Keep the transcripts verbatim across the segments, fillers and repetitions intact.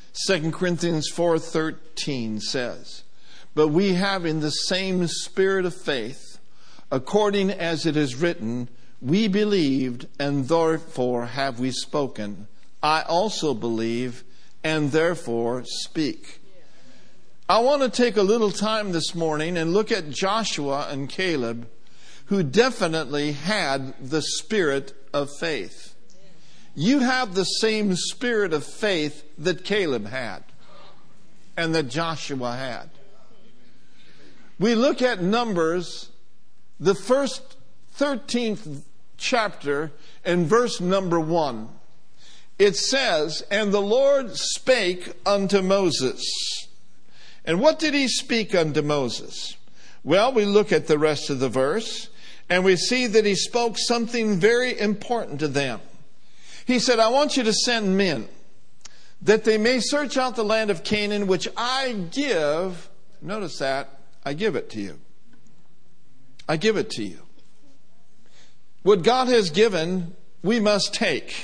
Second Corinthians four thirteen says, "But we have in the same spirit of faith, according as it is written, we believed, and therefore have we spoken. I also believe, and therefore speak." I want to take a little time this morning and look at Joshua and Caleb, who definitely had the spirit of faith. You have the same spirit of faith that Caleb had and that Joshua had. We look at Numbers, the first thirteenth chapter, and verse number one. It says, "And the Lord spake unto Moses." And what did he speak unto Moses? Well, we look at the rest of the verse, and we see that he spoke something very important to them. He said, "I want you to send men, that they may search out the land of Canaan, which I give," notice that, "I give it to you. I give it to you." What God has given, we must take.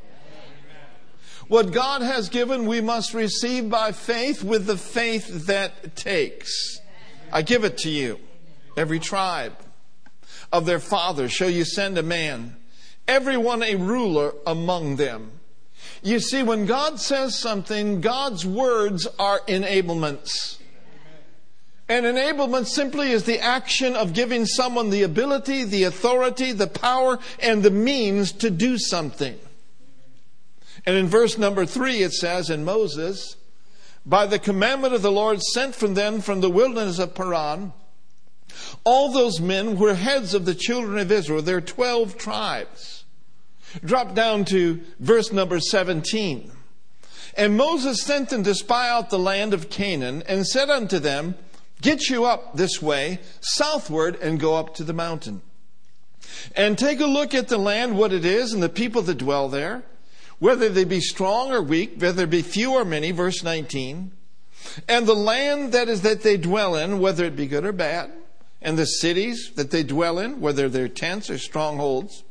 What God has given, we must receive by faith, with the faith that takes. I give it to you. Every tribe of their fathers shall you send a man, everyone a ruler among them. You see, when God says something, God's words are enablements. And enablement simply is the action of giving someone the ability, the authority, the power, and the means to do something. And in verse number three it says, "And Moses, by the commandment of the Lord, sent from them from the wilderness of Paran, all those men were heads of the children of Israel." There are twelve tribes. Drop down to verse number seventeen. "And Moses sent them to spy out the land of Canaan, and said unto them, Get you up this way, southward, and go up to the mountain. And take a look at the land, what it is, and the people that dwell there, whether they be strong or weak, whether there be few or many," verse nineteen. "And the land that is that they dwell in, whether it be good or bad, and the cities that they dwell in, whether they're tents or strongholds.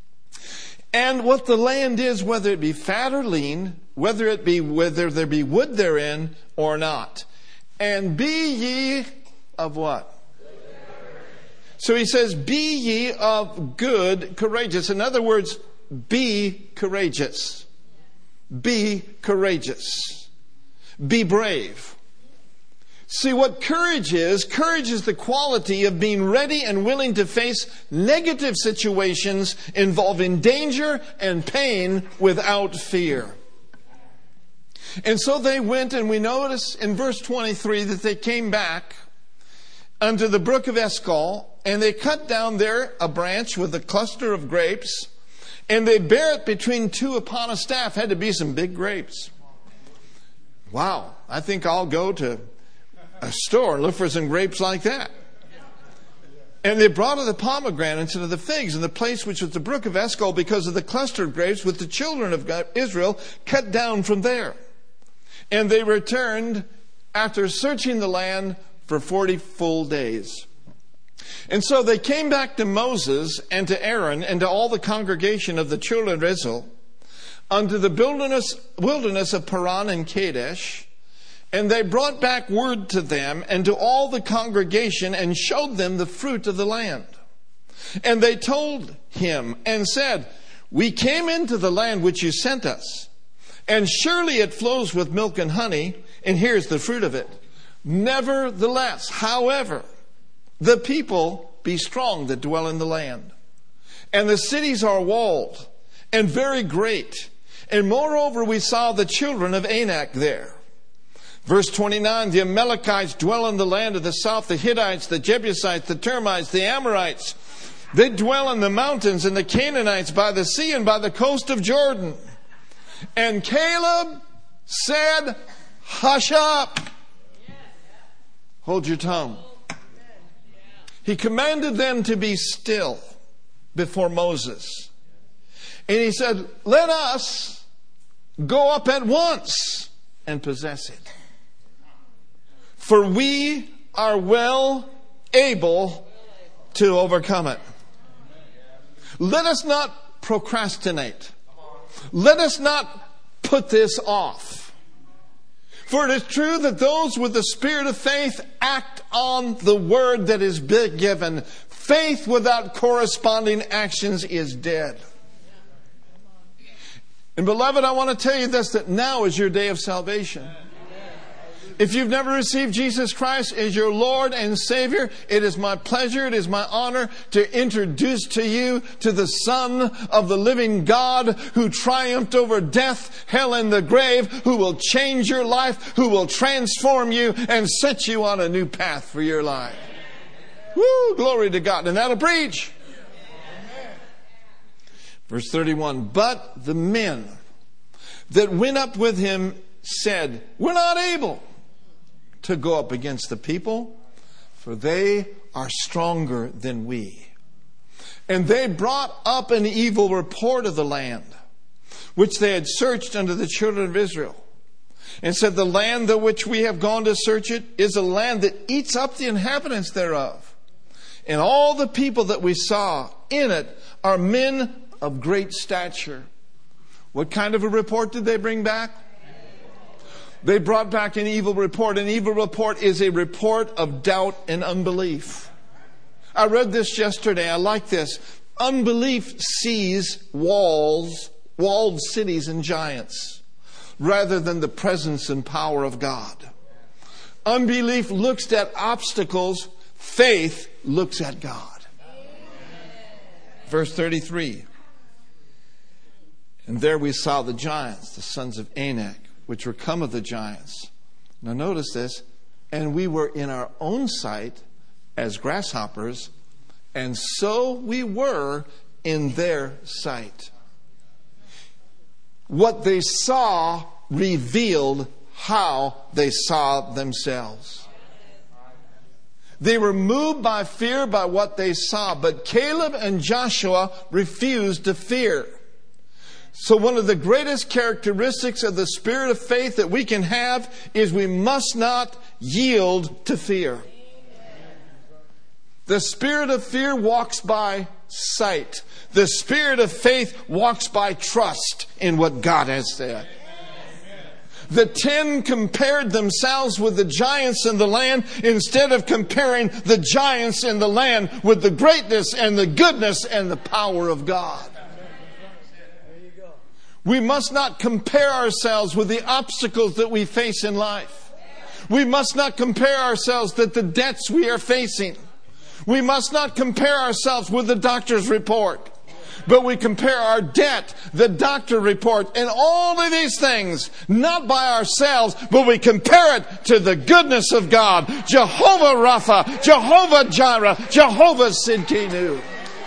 And what the land is, whether it be fat or lean, whether it be whether there be wood therein or not. And be ye of what?" So he says, "Be ye of good, courageous." In other words, be courageous. Be courageous. Be brave. See, what courage is, courage is the quality of being ready and willing to face negative situations involving danger and pain without fear. And so they went, and we notice in verse twenty-three that they came back unto the brook of Eshcol, and they cut down there a branch with a cluster of grapes, and they bare it between two upon a staff. Had to be some big grapes. Wow, I think I'll go to a store and look for some grapes like that. "And they brought of the pomegranates and of the figs in the place which was the brook of Eshcol, because of the cluster of grapes which the children of Israel cut down from there. And they returned after searching the land for forty full days." And so they came back to Moses and to Aaron and to all the congregation of the children of Israel unto the wilderness, wilderness of Paran and Kadesh. And they brought back word to them and to all the congregation, and showed them the fruit of the land. And they told him and said, "We came into the land which you sent us, and surely it flows with milk and honey, and here's the fruit of it. Nevertheless, however, the people be strong that dwell in the land, and the cities are walled and very great. And moreover, we saw the children of Anak there." Verse twenty-nine, "The Amalekites dwell in the land of the south, the Hittites, the Jebusites, the Termites, the Amorites. They dwell in the mountains, and the Canaanites by the sea and by the coast of Jordan." And Caleb said, "Hush up." Hold your tongue. He commanded them to be still before Moses. And he said, "Let us go up at once and possess it. For we are well able to overcome it." Let us not procrastinate. Let us not put this off. For it is true that those with the spirit of faith act on the word that is given. Faith without corresponding actions is dead. And beloved, I want to tell you this, that now is your day of salvation. If you've never received Jesus Christ as your Lord and Savior, it is my pleasure, it is my honor to introduce to you to the Son of the living God who triumphed over death, hell, and the grave, who will change your life, who will transform you and set you on a new path for your life. Woo! Glory to God. And that'll preach. Verse thirty-one, but the men that went up with him said, we're not able to go up against the people, for they are stronger than we. And they brought up an evil report of the land, which they had searched unto the children of Israel, and said, the land that which we have gone to search it is a land that eats up the inhabitants thereof. And all the people that we saw in it are men of great stature. What kind of a report did they bring back? They brought back an evil report. An evil report is a report of doubt and unbelief. I read this yesterday. I like this. Unbelief sees walls, walled cities and giants, rather than the presence and power of God. Unbelief looks at obstacles. Faith looks at God. Verse thirty-three. And there we saw the giants, the sons of Anak, which were come of the giants. Now notice this. And we were in our own sight as grasshoppers, and so we were in their sight. What they saw revealed how they saw themselves. They were moved by fear by what they saw, but Caleb and Joshua refused to fear. So one of the greatest characteristics of the spirit of faith that we can have is we must not yield to fear. The spirit of fear walks by sight. The spirit of faith walks by trust in what God has said. The ten compared themselves with the giants in the land instead of comparing the giants in the land with the greatness and the goodness and the power of God. We must not compare ourselves with the obstacles that we face in life. We must not compare ourselves with the debts we are facing. We must not compare ourselves with the doctor's report. But we compare our debt, the doctor report, and all of these things, not by ourselves, but we compare it to the goodness of God. Jehovah Rapha, Jehovah Jireh, Jehovah Sidkenu.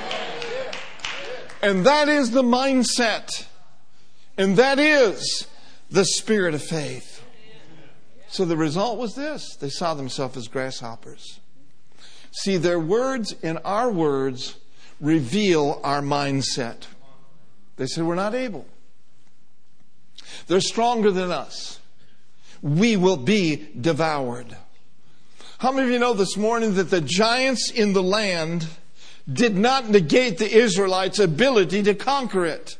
And that is the mindset. And that is the spirit of faith. So the result was this. They saw themselves as grasshoppers. See, their words and our words reveal our mindset. They said, we're not able. They're stronger than us. We will be devoured. How many of you know this morning that the giants in the land did not negate the Israelites' ability to conquer it?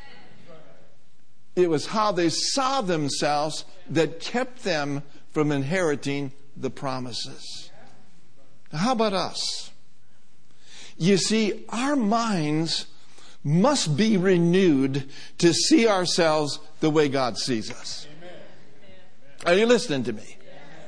It was how they saw themselves that kept them from inheriting the promises. Now, how about us? You see, our minds must be renewed to see ourselves the way God sees us. Are you listening to me?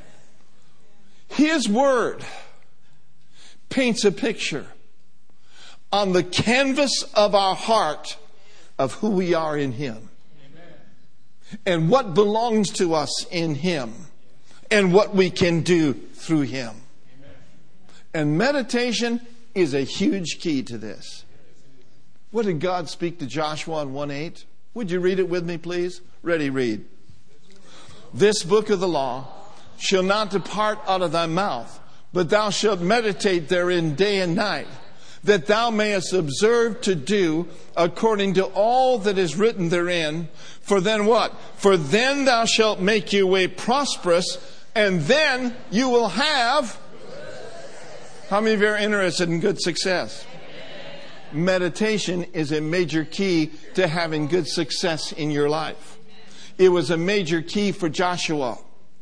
His Word paints a picture on the canvas of our heart of who we are in Him. And what belongs to us in Him. And what we can do through Him. And meditation is a huge key to this. What did God speak to Joshua in one eight? Would you read it with me, please? Ready, read. This book of the law shall not depart out of thy mouth, but thou shalt meditate therein day and night, that thou mayest observe to do according to all that is written therein. For then what? For then thou shalt make your way prosperous, and then you will have... How many of you are interested in good success? Meditation is a major key to having good success in your life. It was a major key for Joshua.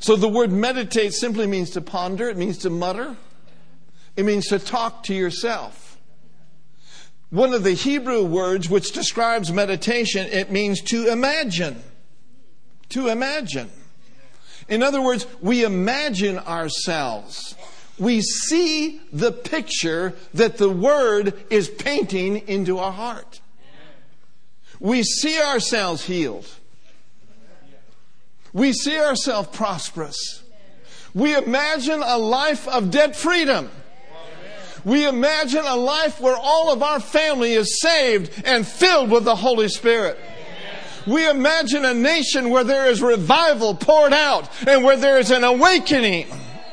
So the word meditate simply means to ponder. It means to mutter. It means to talk to yourself. One of the Hebrew words which describes meditation, it means to imagine. To imagine. In other words, we imagine ourselves. We see the picture that the Word is painting into our heart. We see ourselves healed. We see ourselves prosperous. We imagine a life of debt freedom. We imagine a life where all of our family is saved and filled with the Holy Spirit. We imagine a nation where there is revival poured out and where there is an awakening.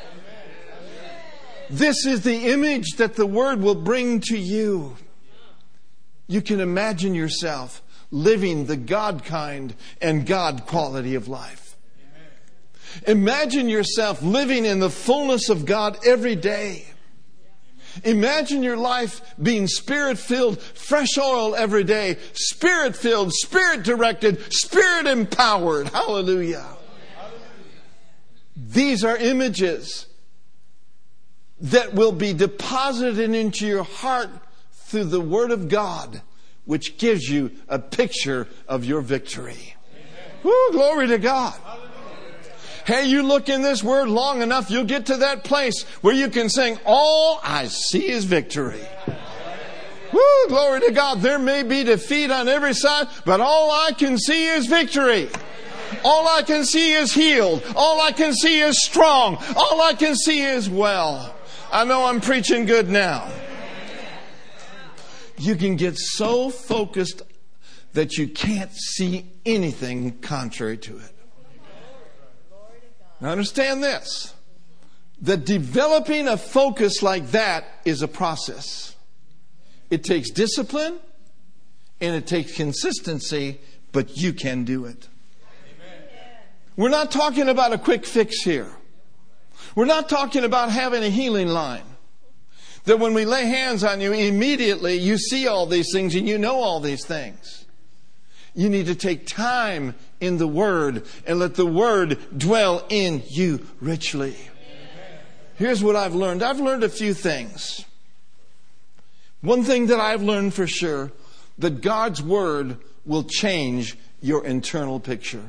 This is the image that the Word will bring to you. You can imagine yourself living the God kind and God quality of life. Imagine yourself living in the fullness of God every day. Imagine your life being Spirit-filled, fresh oil every day, Spirit-filled, Spirit-directed, Spirit-empowered. Hallelujah. These are images that will be deposited into your heart through the Word of God, which gives you a picture of your victory. Woo, glory to God. Hey, you look in this Word long enough, you'll get to that place where you can sing, all I see is victory. Woo, glory to God. There may be defeat on every side, but all I can see is victory. All I can see is healed. All I can see is strong. All I can see is well. I know I'm preaching good now. You can get so focused that you can't see anything contrary to it. Now understand this, that developing a focus like that is a process. It takes discipline and it takes consistency, but you can do it. We're not talking about a quick fix here. We're not talking about having a healing line. That when we lay hands on you, immediately you see all these things and you know all these things. You need to take time in the Word and let the Word dwell in you richly. Here's what I've learned. I've learned a few things. One thing that I've learned for sure, that God's Word will change your internal picture.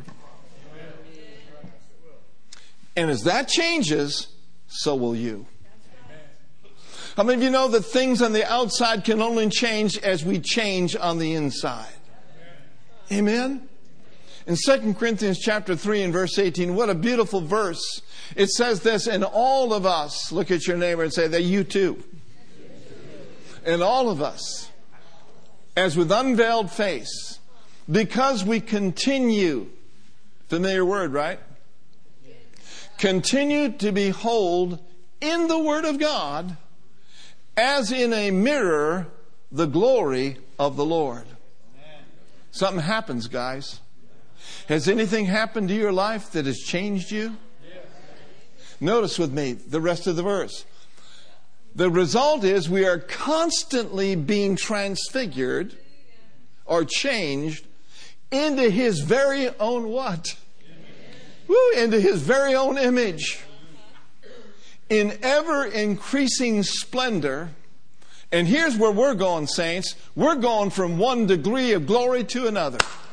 And as that changes, so will you. How many of you know that things on the outside can only change as we change on the inside? Amen? In Second Corinthians chapter three and verse eighteen, what a beautiful verse. It says this, and all of us, look at your neighbor and say that you too. And all of us, as with unveiled face, because we continue, familiar word, right? Continue to behold in the Word of God, as in a mirror, the glory of the Lord. Something happens, guys. Has anything happened to your life that has changed you? Yes. Notice with me the rest of the verse. The result is we are constantly being transfigured or changed into His very own what? Woo, into His very own image. In ever increasing splendor. And here's where we're going, saints. We're going from one degree of glory to another.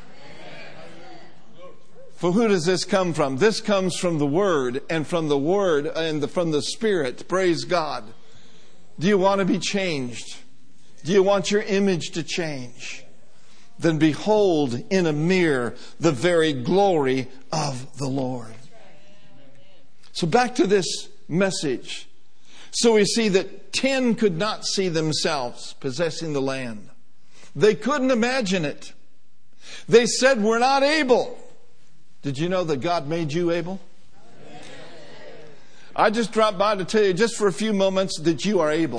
For who does this come from? This comes from the Word and from the Word and the, from the Spirit. Praise God. Do you want to be changed? Do you want your image to change? Then behold in a mirror the very glory of the Lord. So back to this message. So we see that ten could not see themselves possessing the land. They couldn't imagine it. They said, we're not able. Did you know that God made you able? I just dropped by to tell you just for a few moments that you are able.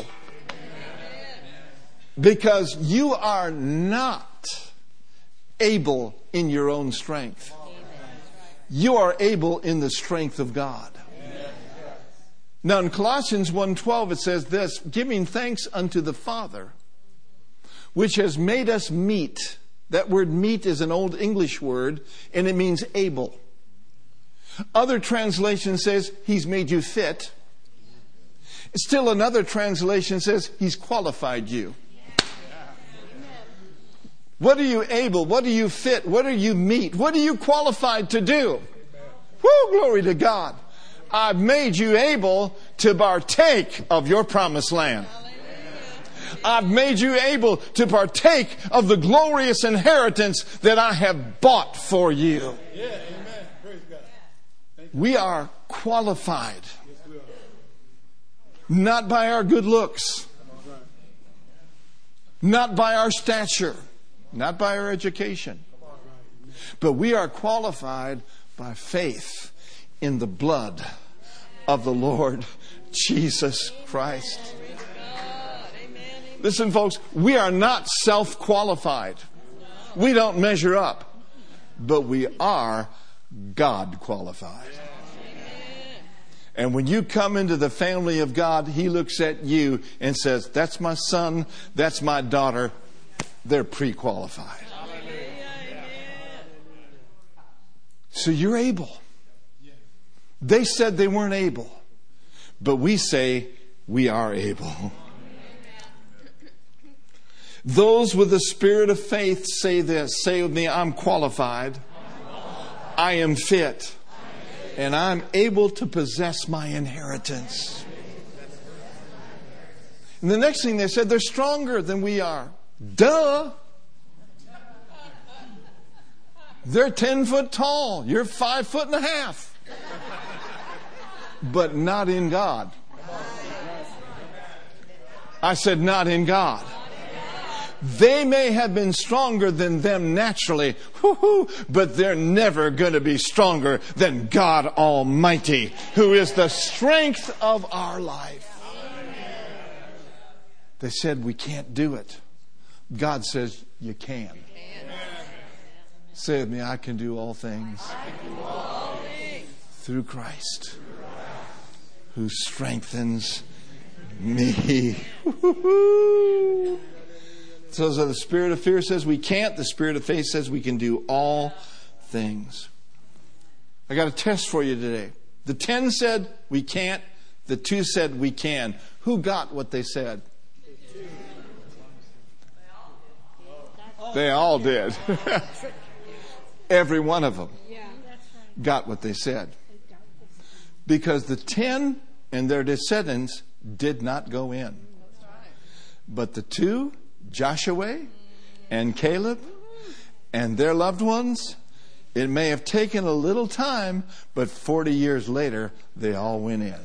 Because you are not able in your own strength. You are able in the strength of God. Now in Colossians one twelve it says this, giving thanks unto the Father, which has made us meet. That word meet is an old English word, and it means able. Other translation says He's made you fit. Still another translation says He's qualified you. What are you able? What are you fit? What are you meet? What are you qualified to do? Woo, glory to God. I've made you able to partake of your promised land. I've made you able to partake of the glorious inheritance that I have bought for you. We are qualified. Not by our good looks. Not by our stature. Not by our education. But we are qualified by faith in the blood of the Lord Jesus Christ. Listen, folks, we are not self-qualified. We don't measure up. But we are God qualified. And when you come into the family of God, He looks at you and says, that's my son, that's my daughter. They're pre-qualified. So you're able. They said they weren't able. But we say we are able. Those with the spirit of faith say this. Say with me, I'm qualified. I am fit. And I'm able to possess my inheritance. And the next thing they said, they're stronger than we are. Duh. They're ten foot tall. You're five foot and a half. But not in God. I said not in God. They may have been stronger than them naturally, woo-hoo, but they're never going to be stronger than God Almighty, who is the strength of our life. They said we can't do it. God says you can. Say with me, I can do all things through Christ, who strengthens me. So, so the spirit of fear says we can't. The spirit of faith says we can do all things. I got a test for you today. The ten said we can't. The two said we can. Who got what they said? They all did. Every one of them got what they said. Because the ten and their descendants did not go in. But the two, Joshua and Caleb and their loved ones, it may have taken a little time, but forty years later, they all went in.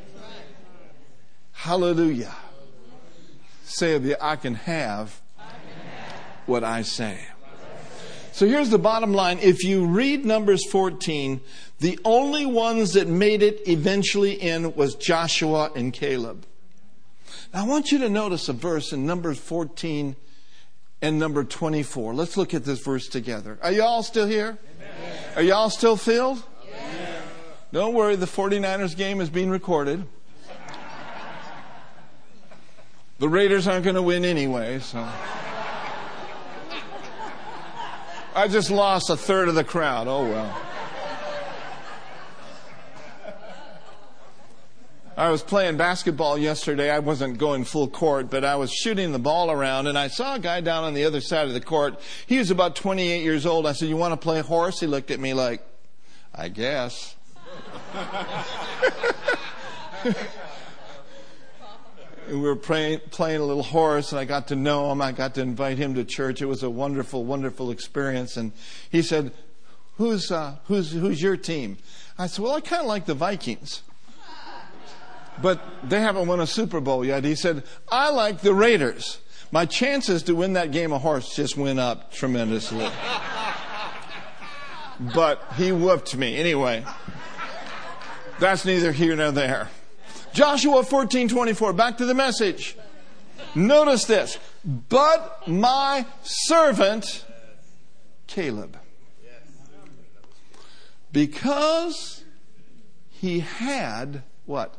Hallelujah. Say of you, I can have what I say. So here's the bottom line. If you read Numbers fourteen, the only ones that made it eventually in was Joshua and Caleb. Now I want you to notice a verse in Numbers fourteen and number twenty-four. Let's look at this verse together. Are you all still here? Amen. Are you all still filled? Yes. Don't worry, the forty-niners game is being recorded. The Raiders aren't going to win anyway, so... I just lost a third of the crowd. Oh, well. I was playing basketball yesterday. I wasn't going full court, but I was shooting the ball around, and I saw a guy down on the other side of the court. He was about twenty-eight years old. I said, you want to play horse? He looked at me like, I guess. We were playing, playing a little horse, and I got to know him. I got to invite him to church. It was a wonderful, wonderful experience. And he said, "Who's uh, who's who's your team?" I said, "Well, I kind of like the Vikings, but they haven't won a Super Bowl yet." He said, "I like the Raiders. My chances to win that game of horse just went up tremendously." But he whooped me anyway. That's neither here nor there. Joshua fourteen twenty-four. Back to the message. Notice this. But my servant Caleb, because he had what?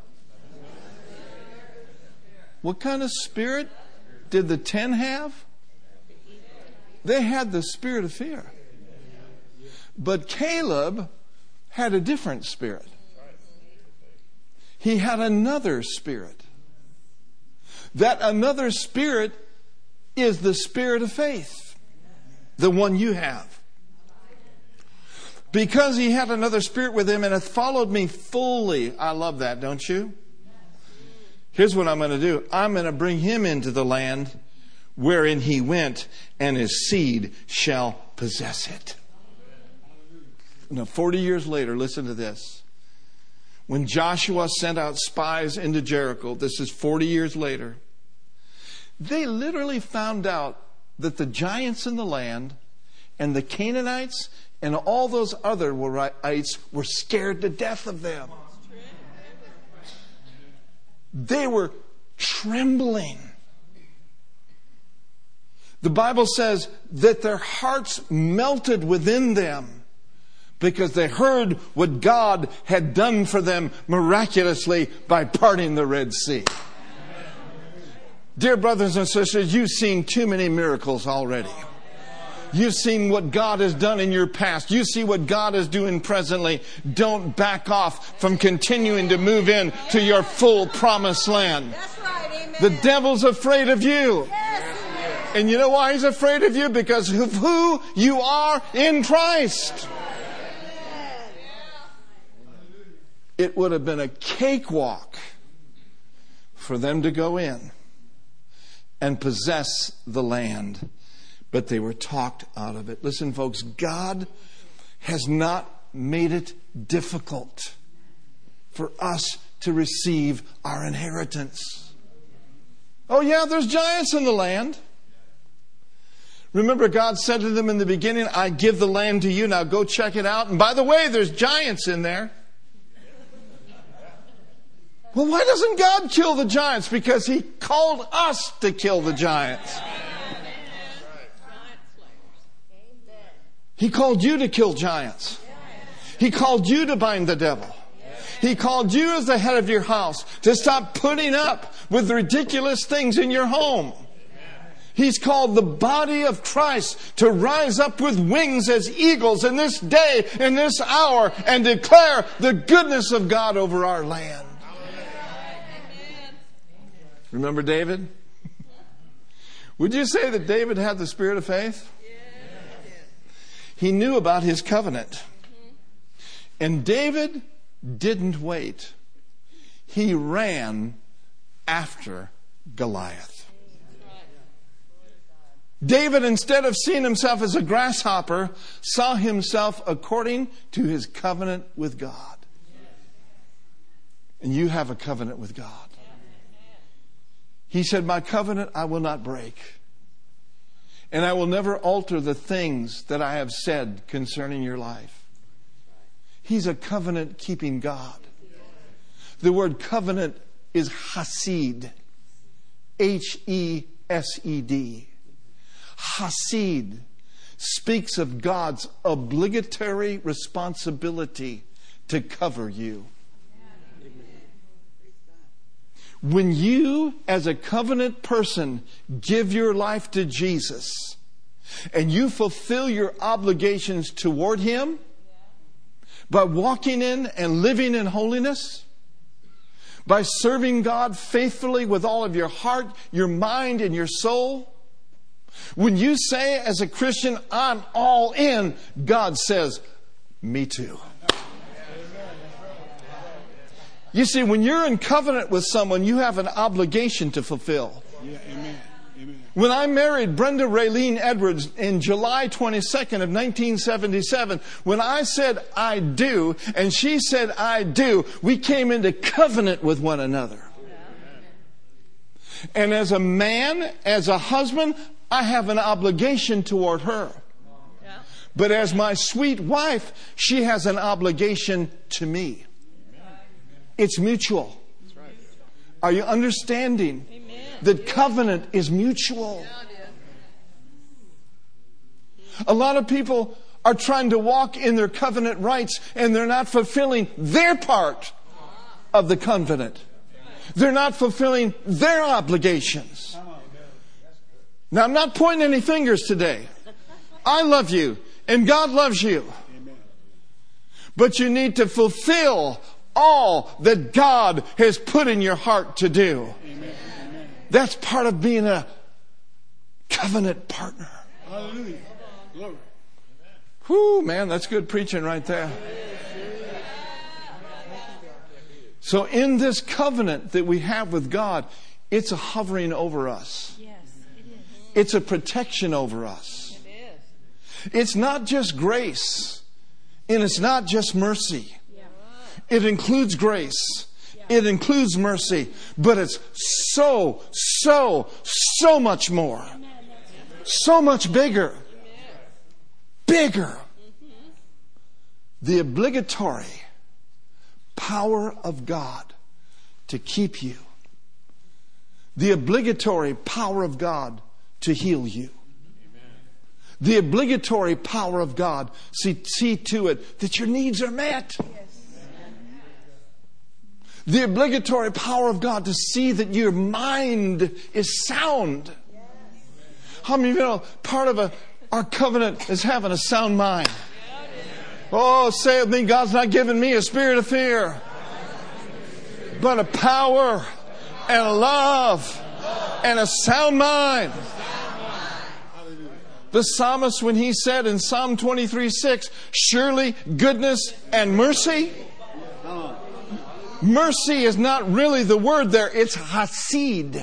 What kind of spirit did the ten have? They had the spirit of fear. But Caleb had a different spirit. He had another spirit. That another spirit is the spirit of faith, the one you have. Because he had another spirit with him and hath followed me fully. I love that, don't you? Here's what I'm going to do. I'm going to bring him into the land wherein he went, and his seed shall possess it. Now, forty years later, listen to this. When Joshua sent out spies into Jericho, this is forty years later, they literally found out that the giants in the land and the Canaanites and all those other Amorites were scared to death of them. They were trembling. The Bible says that their hearts melted within them, because they heard what God had done for them miraculously by parting the Red Sea. Dear brothers and sisters, you've seen too many miracles already. You've seen what God has done in your past. You see what God is doing presently. Don't back off from continuing to move in to your full promised land. That's right, amen. The devil's afraid of you. Yes, and you know why he's afraid of you? Because of who you are in Christ. It would have been a cakewalk for them to go in and possess the land, but they were talked out of it. Listen, folks, God has not made it difficult for us to receive our inheritance. Oh yeah, there's giants in the land. Remember, God said to them in the beginning, I give the land to you, now go check it out. And by the way, there's giants in there. Well, why doesn't God kill the giants? Because He called us to kill the giants. He called you to kill giants. He called you to bind the devil. He called you as the head of your house to stop putting up with ridiculous things in your home. He's called the body of Christ to rise up with wings as eagles in this day, in this hour, and declare the goodness of God over our land. Remember David? Would you say that David had the spirit of faith? He knew about his covenant. And David didn't wait. He ran after Goliath. David, instead of seeing himself as a grasshopper, saw himself according to his covenant with God. And you have a covenant with God. He said, my covenant I will not break. And I will never alter the things that I have said concerning your life. He's a covenant-keeping God. The word covenant is hasid. H E S E D. Hasid speaks of God's obligatory responsibility to cover you. When you, as a covenant person, give your life to Jesus and you fulfill your obligations toward Him by walking in and living in holiness, by serving God faithfully with all of your heart, your mind, and your soul, when you say as a Christian, I'm all in, God says, me too. You see, when you're in covenant with someone, you have an obligation to fulfill. Yeah, amen. Amen. When I married Brenda Raylene Edwards in July twenty-second of nineteen seventy-seven, when I said I do, and she said I do, we came into covenant with one another. And as a man, as a husband, I have an obligation toward her. But as my sweet wife, she has an obligation to me. It's mutual. Are you understanding? Amen. That covenant is mutual? A lot of people are trying to walk in their covenant rights and they're not fulfilling their part of the covenant. They're not fulfilling their obligations. Now, I'm not pointing any fingers today. I love you and God loves you. But you need to fulfill all that God has put in your heart to do. Amen. That's part of being a covenant partner. Hallelujah. Glory. Whoo, man, that's good preaching right there. So in this covenant that we have with God, it's a hovering over us. Yes, it is. It's a protection over us. It is. It's not just grace, and it's not just mercy. Yeah. It includes grace. It includes mercy, but it's so, so, so much more. So much bigger. Bigger. The obligatory power of God to keep you. The obligatory power of God to heal you. The obligatory power of God see, see to it that your needs are met. The obligatory power of God to see that your mind is sound. How many of you know part of a, our covenant is having a sound mind? Oh, say with me, God's not giving me a spirit of fear, but a power and a love and a sound mind. The psalmist, when he said in Psalm twenty-three six, surely goodness and mercy. Mercy is not really the word there, it's hasid.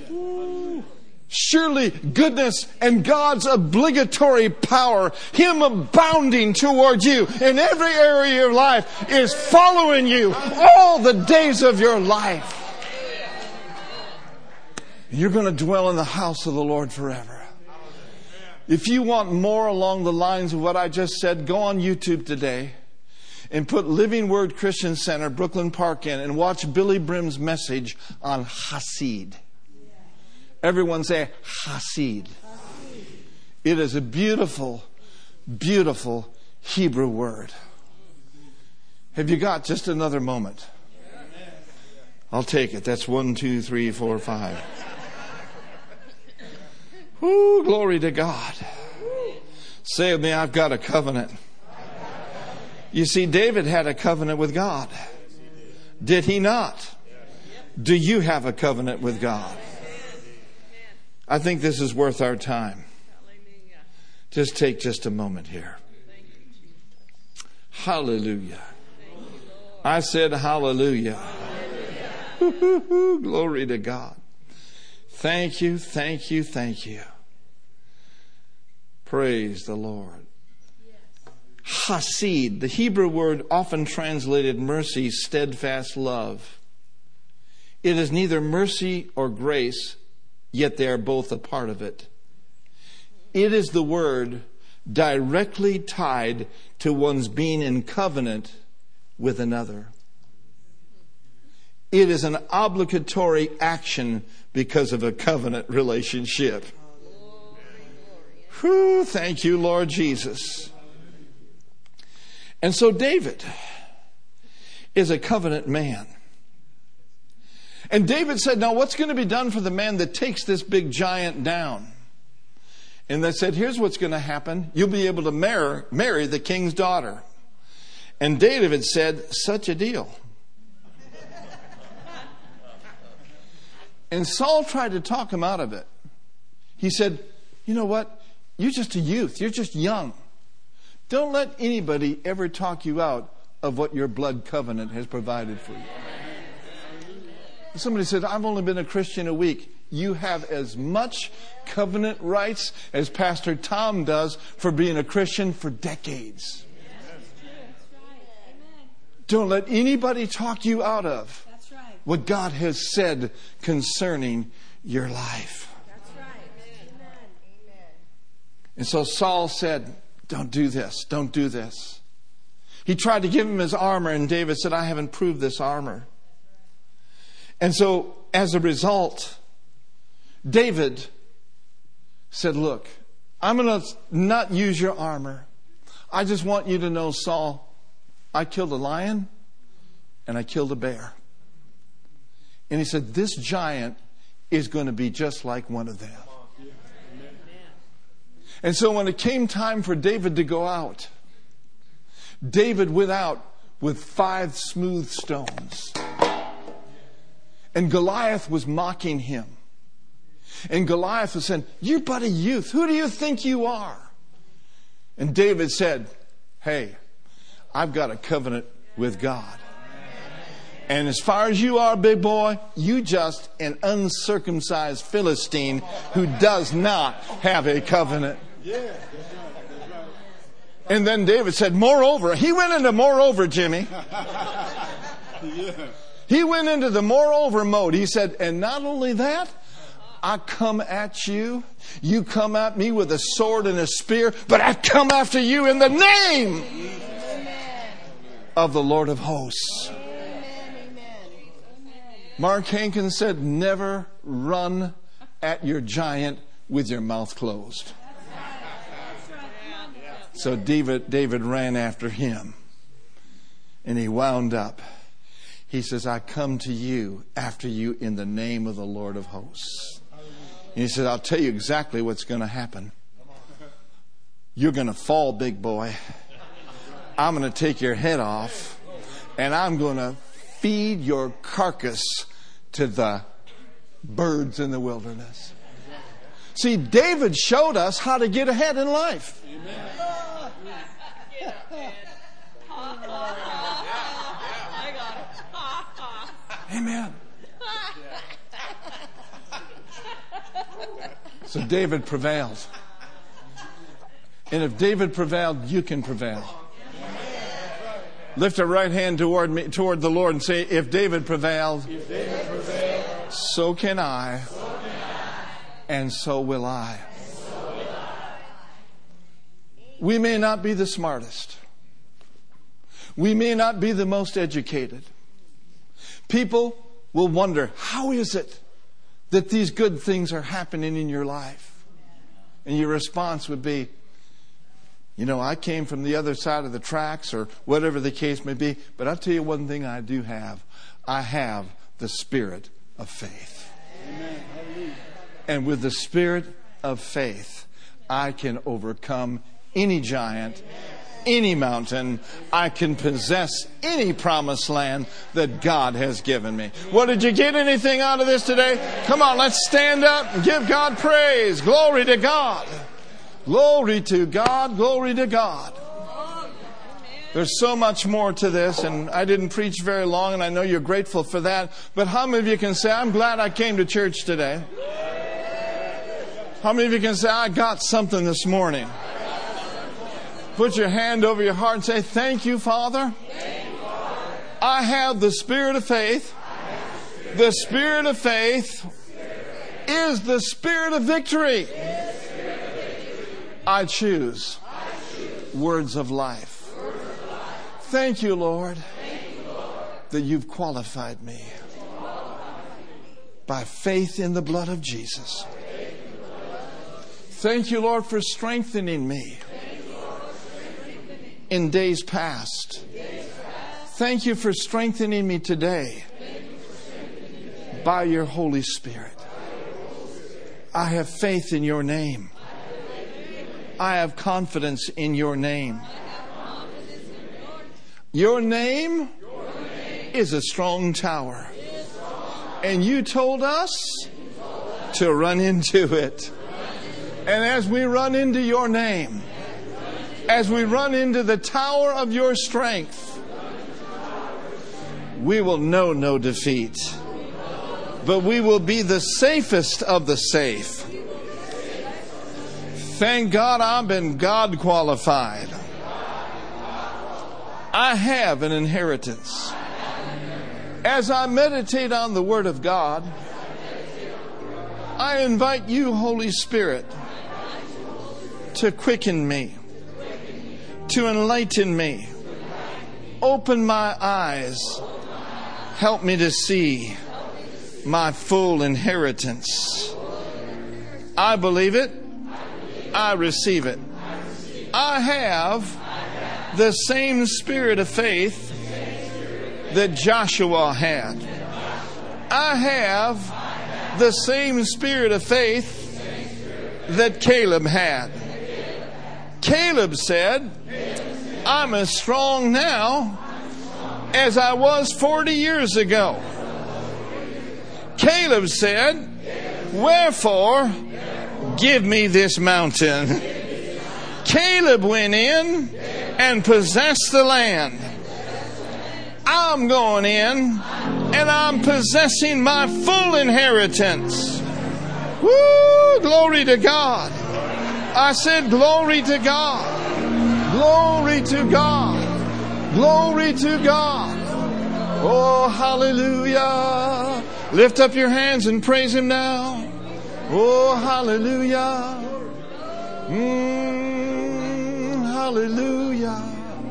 Surely goodness and God's obligatory power, Him abounding toward you in every area of your life, is following you all the days of your life. You're going to dwell in the house of the Lord forever. If you want more along the lines of what I just said, go on YouTube today and put Living Word Christian Center, Brooklyn Park in, and watch Billy Brim's message on Hasid. Everyone say Hasid. It is a beautiful, beautiful Hebrew word. Have you got just another moment? I'll take it. That's one, two, three, four, five. Ooh, glory to God. Say with me, I've got a covenant. You see, David had a covenant with God. Did he not? Do you have a covenant with God? I think this is worth our time. Just take just a moment here. Hallelujah. I said hallelujah. Glory to God. Thank you, thank you, thank you. Praise the Lord. Hasid, the Hebrew word often translated mercy, steadfast love. It is neither mercy or grace, yet they are both a part of it. It is the word directly tied to one's being in covenant with another. It is an obligatory action because of a covenant relationship. Whew, thank you, Lord Jesus. And so David is a covenant man. And David said, now what's going to be done for the man that takes this big giant down? And they said, here's what's going to happen. You'll be able to marry, marry the king's daughter. And David said, such a deal. And Saul tried to talk him out of it. He said, you know what? You're just a youth. You're just young. Don't let anybody ever talk you out of what your blood covenant has provided for you. Somebody said, I've only been a Christian a week. You have as much covenant rights as Pastor Tom does for being a Christian for decades. Don't let anybody talk you out of what God has said concerning your life. And so Saul said, don't do this. Don't do this. He tried to give him his armor, and David said, I haven't proved this armor. And so, as a result, David said, look, I'm going to not use your armor. I just want you to know, Saul, I killed a lion and I killed a bear. And he said, this giant is going to be just like one of them. And so when it came time for David to go out, David went out with five smooth stones. And Goliath was mocking him. And Goliath was saying, "You're but a youth. Who do you think you are?" And David said, "Hey, I've got a covenant with God. And as far as you are, big boy, you just an uncircumcised Philistine who does not have a covenant." Yeah, that's right. That's right. And then David said, "Moreover," he went into moreover, Jimmy. Yeah. He went into the moreover mode. He said, "And not only that, I come at you. You come at me with a sword and a spear, but I come after you in the name of the Lord of hosts." Mark Hankins said, "Never run at your giant with your mouth closed." So David, David ran after him. And he wound up. He says, "I come to you after you in the name of the Lord of hosts." And he said, "I'll tell you exactly what's going to happen. You're going to fall, big boy. I'm going to take your head off. And I'm going to feed your carcass to the birds in the wilderness." See, David showed us how to get ahead in life. Amen. So David prevailed. And if David prevailed, you can prevail. Lift a right hand toward me, toward the Lord, and say, "If David prevailed, If David prevailed, so can I, so can I, and so will I." so will I. We may not be the smartest. We may not be the most educated. People will wonder, how is it that these good things are happening in your life? And your response would be, "You know, I came from the other side of the tracks," or whatever the case may be. But I'll tell you one thing I do have. I have the spirit of faith. Amen. Hallelujah. And with the spirit of faith, I can overcome any giant, any mountain. I can possess any promised land that God has given me. What, did you get anything out of this today? Come on, let's stand up and give God praise. Glory to God. Glory to God. Glory to God. There's so much more to this, and I didn't preach very long, and I know you're grateful for that. But how many of you can say, "I'm glad I came to church today"? How many of you can say, "I got something this morning"? Put your hand over your heart and say, "Thank you, Father. I have the spirit of faith. The spirit of faith is the spirit of victory. I choose words of life." Thank you, Lord, that you've qualified me by faith in the blood of Jesus. Thank you, Lord, for strengthening me in days past. Thank you for strengthening me today by your Holy Spirit. I have faith in your name. I have confidence in your name. Your name is a strong tower. And you told us to run into it. And as we run into your name, as we run into the tower of your strength, we will know no defeat. But we will be the safest of the safe. Thank God I've been God qualified. I have an inheritance. As I meditate on the Word of God, I invite you, Holy Spirit, to quicken me, to enlighten me, open my eyes, help me to see my full inheritance. I believe it. I receive it. I have the same spirit of faith that Joshua had. I have the same spirit of faith that Caleb had. Caleb said, I'm as strong now as I was forty years ago. Caleb said, wherefore, give me this mountain. Caleb went in and possessed the land. I'm going in and I'm possessing my full inheritance. Woo! Glory to God. I said glory to God. Glory to God. Glory to God. Oh, hallelujah. Lift up your hands and praise Him now. Oh, hallelujah. Mm, hallelujah.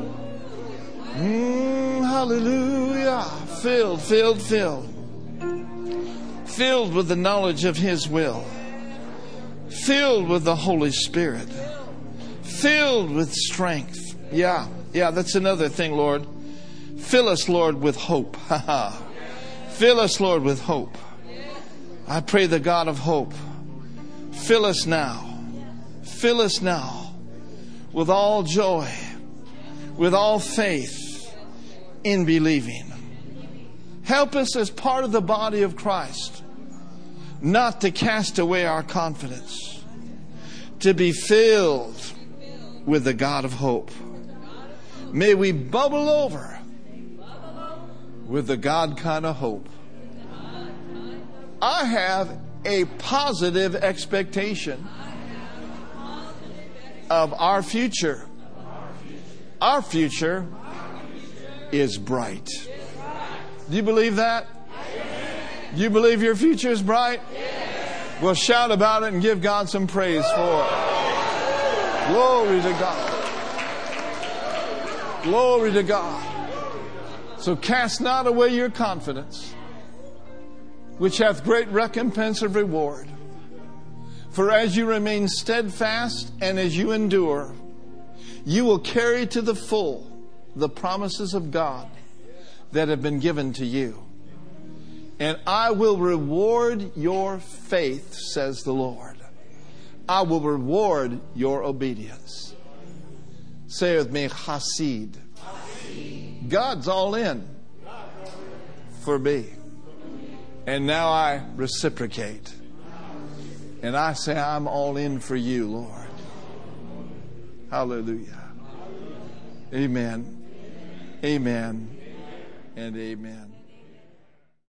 Mm, hallelujah. Filled, filled, filled. Filled with the knowledge of His will. Filled with the Holy Spirit. Filled with strength. Yeah, yeah, that's another thing, Lord. Fill us, Lord, with hope. Fill us, Lord, with hope. I pray the God of hope. Fill us now. Fill us now with all joy, with all faith in believing. Help us as part of the body of Christ not to cast away our confidence, to be filled with the God of hope. May we bubble over with the God kind of hope. I have a positive expectation of our future. Our future is bright. Do you believe that? Do you believe your future is bright? Well, shout about it and give God some praise for it. Glory to God. Glory to God. So cast not away your confidence, which hath great recompense of reward. For as you remain steadfast and as you endure, you will carry to the full the promises of God that have been given to you. And I will reward your faith, says the Lord. I will reward your obedience. Say with me, Hasid. God's all in for me. And now I reciprocate. And I say, I'm all in for you, Lord. Hallelujah. Amen. Amen. And amen.